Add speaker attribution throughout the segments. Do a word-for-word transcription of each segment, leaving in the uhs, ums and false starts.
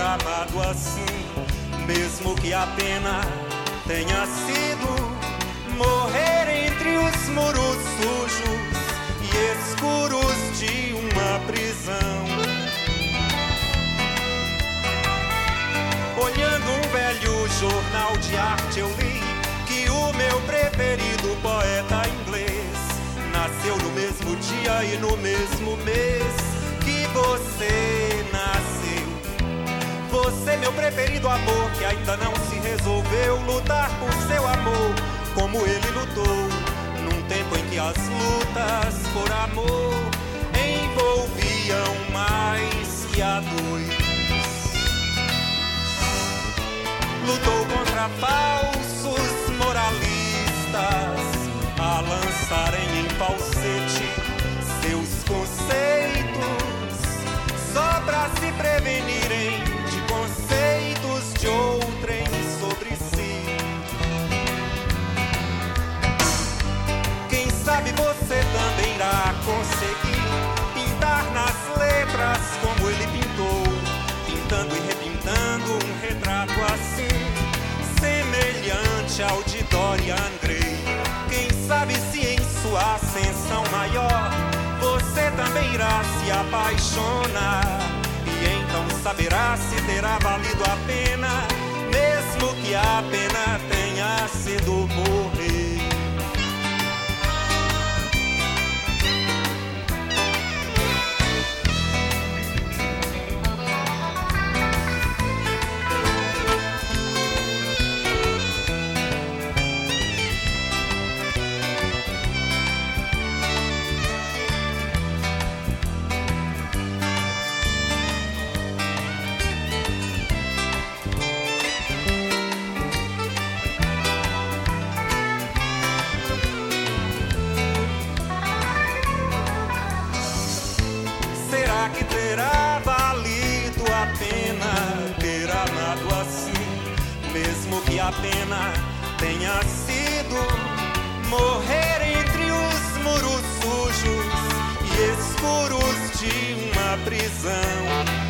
Speaker 1: amado assim, mesmo que a pena tenha sido morrer entre os muros sujos e escuros de uma prisão. Olhando um velho jornal de arte, eu li que o meu preferido poeta inglês nasceu no mesmo dia e no mesmo mês que você nasceu. Você, meu preferido amor, que ainda não se resolveu lutar por seu amor como ele lutou, num tempo em que as lutas por amor envolviam mais que a dois. Lutou contra falsos moralistas a lançarem em falsete seus conceitos, só pra se prevenirem de conceitos de outrem sobre si. Quem sabe você também irá conseguir pintar nas letras como ele pintou, pintando e repintando um retrato assim, semelhante ao de Dorian Gray. Quem sabe se em sua ascensão maior você também irá se apaixonar, e então saberá se terá valido a pena, mesmo que a pena tenha sido morrer. Será que terá valido a pena ter amado assim, mesmo que a pena tenha sido morrer entre os muros sujos e escuros de uma prisão?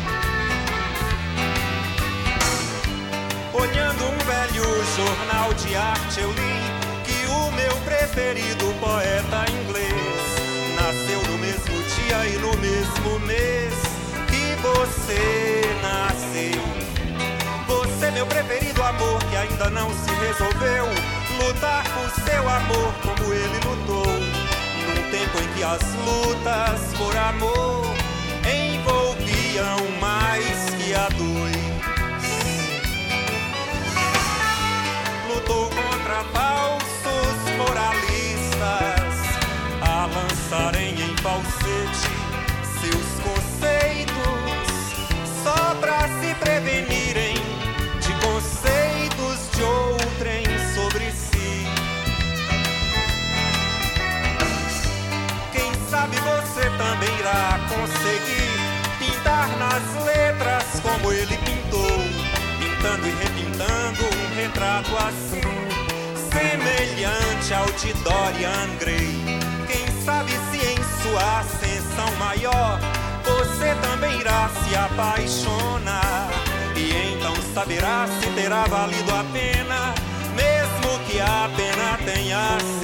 Speaker 1: Olhando um velho jornal de arte, eu li que o meu preferido poeta inglês nasceu no mesmo dia e no mesmo mês que você nasceu. Você, meu preferido amor, que ainda não se resolveu lutar por seu amor como ele lutou, num tempo em que as lutas por amor envolviam mais que a dois. Lutou contra falsos moralistas a lançarem em falsete seus conceitos, só pra se prevenirem de conceitos de outrem sobre si. Quem sabe você também irá conseguir pintar nas letras como ele pintou, pintando e repintando um retrato assim, semelhante ao de Dorian Gray. Quem sabe se em sua ascensão maior você também irá se apaixonar, e então saberá se terá valido a pena, mesmo que a pena tenha sido